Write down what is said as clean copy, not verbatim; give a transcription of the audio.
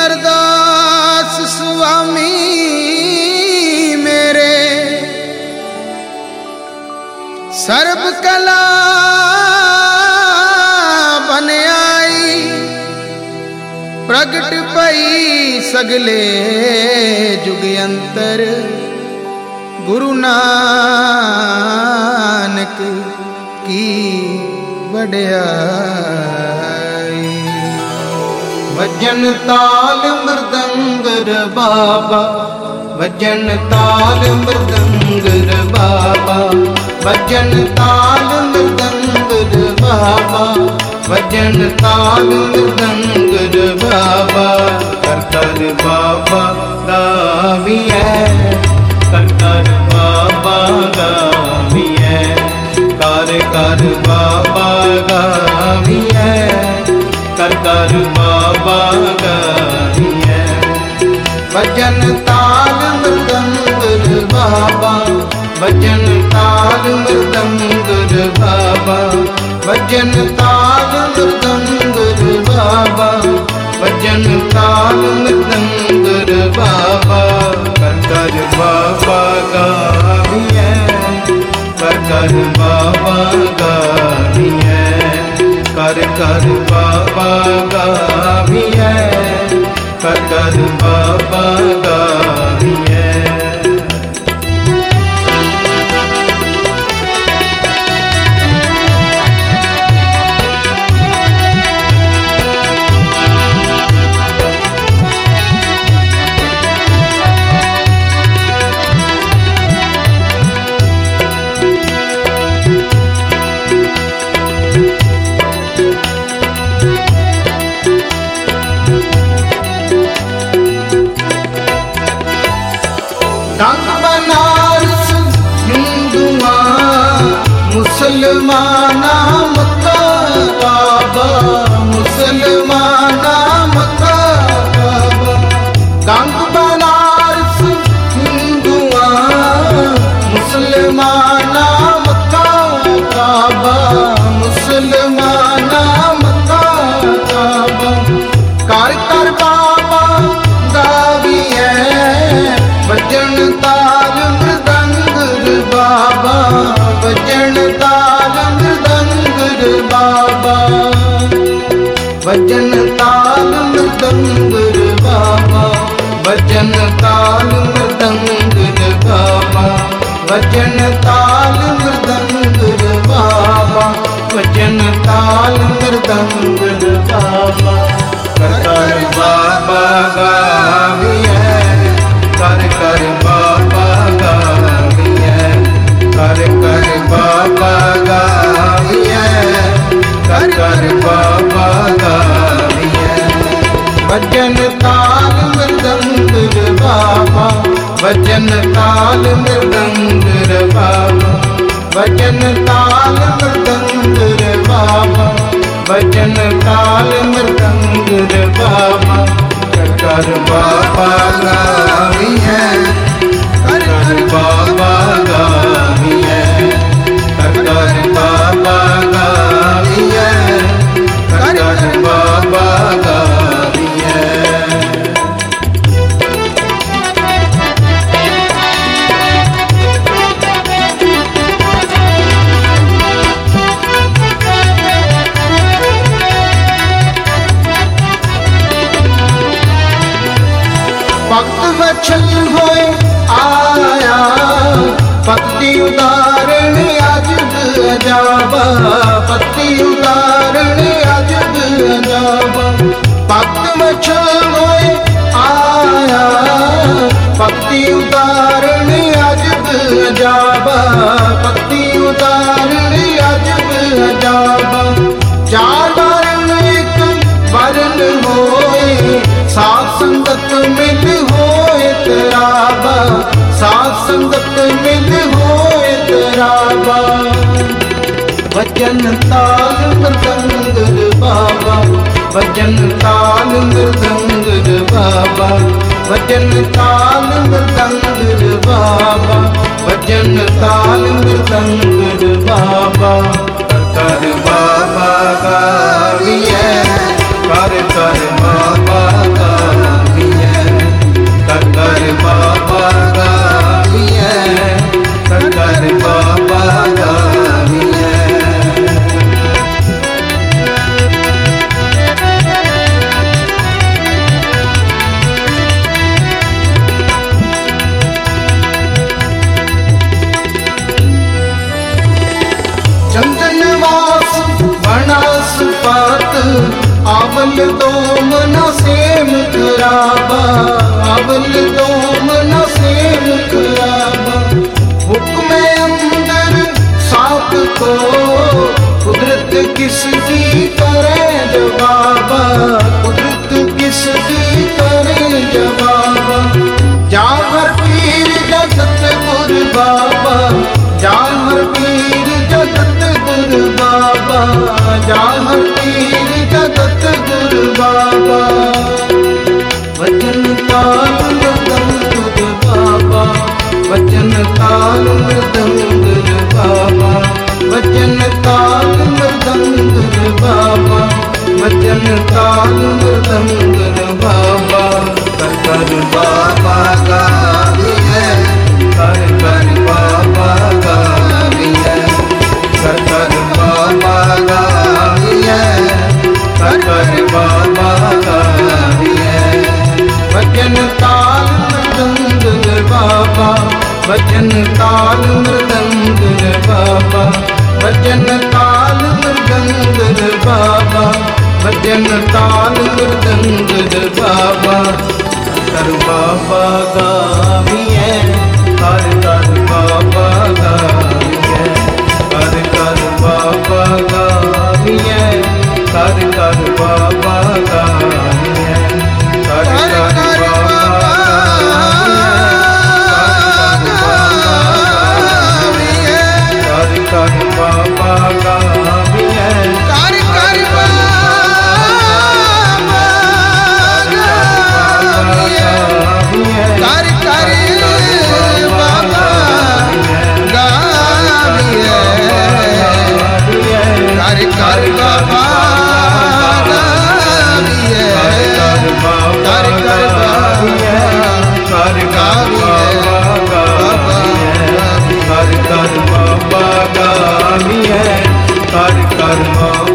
अरदास स्वामी मेरे, सर्ब कला बन आई, प्रगट पई सगले जुग अंतर, गुरु नानक की वड्याई। भजन ताल मृदंगर बाबा, भजन ताल मृदंगर बाबा, भजन ताल मृदंगर बाबा, भजन ताल मृदंगर बाबा। कर कर बाबा गाविए, कर कर बाबा गाविए, कर कर बाबा गाविए, कर कर बाबा गाविए। भजन ताल मृदंगर बाबा, भजन ताल मृदंगर बाबा, भजन ताल मृदंगर बाबा, भजन ताल मृदंगर बाबा। कर कर बाबा गाविए, कर कर बाबा गाविए, कर कर बाबा गाविए, कर कर बाबा गाविए। बनारस हिंदुआ मुसलमाना मक्का काबा, मुसलमाना मक्का काबा। गंग बनारस हिंदुआ मुसलमाना मक्का काबा, मुसलमाना मक्का काबा। कर कर बाबा गाविए, भजन ताल मृदंगर बाबा, भजन ताल मृदंगर बाबा, भजन ताल मृदंगर बाबा, भजन ताल मृदंगर बाबा, भजन ताल मृदंगर बाबा, भजन ताल मृदंगर बाबा। कर कर बाबा गाविए, कर कर बाबा गाविए, कर कर बाबा गाविए, कर कर बाबा गाविए। भजन ताल मृदंगर बाबा, भजन ताल मृदंगर बाबा, भजन ताल मृदंगर बाबा, भजन ताल मृदंगर बाबा। कर कर बाबा गाविए, कर कर बाबा गाविए, कर कर बाबा गाविए, कर कर बाबा गाविए। भक्त वचन होए आया, भक्ति उदाहरण अजब अजाबा, भक्ति उदाहरण अजब अजाबा। भक्त वचन होए आया, भक्ति उदाहरण अजब अजाबा, भक्ति उदाहरण अजब अजाबा। चार वर्ण एक वर्ण होए, सात संगत मिल होए तराबा, सात संगत मिल होए तराबा। भजन ताल मृदंगर बाबा, भजन ताल मृदंगर बाबा, भजन ताल मृदंगर बाबा, भजन ताल मृदंगर बाबा। कर बाबा गाविए, कर कर बाबा गाविए। अवल दोम न सेम खराबा, अवल दोम न सेम खराबा। हुक्म अंदर साफ को कुदरत किसकी करे जवाबा, कुदरत किसकी करे जवाबा। जाहर पीर जगत गुर बाबा, जाहर पीर जगत गुर बाबा, जाहर पीर जगत गुर बाबा। वचन ताल मृदंग गुर बाबा, वचन ताल मृदंग गुर बाबा, वचन ताल मृदंग गुर बाबा, वचन ताल मृदंग गुर बाबा। कर कर बाबा गाविए, कर कर बाबा गाविए, कर कर बाबा गाविए, कर कर बाबा गाविए। वचन ताल मृदंग गुर बाबा, वचन ताल मृदंग गुर बाबा, वचन ताल मृदंग गुर बाबा, वचन ताल मृदंग गुर बाबा। कर बाबा गाविए, कर कर बाबा गाविए, कर कर बाबा गाविए, कर कर बाबा गाविए, कर कर बाबा गाविए, कर कर बाबा गाविए, कर कर कर कर बाबा गाविए, कर कर बाबा गाविए, कर कर गाविए, कर कर बाबा गाविए, कर कर बाबा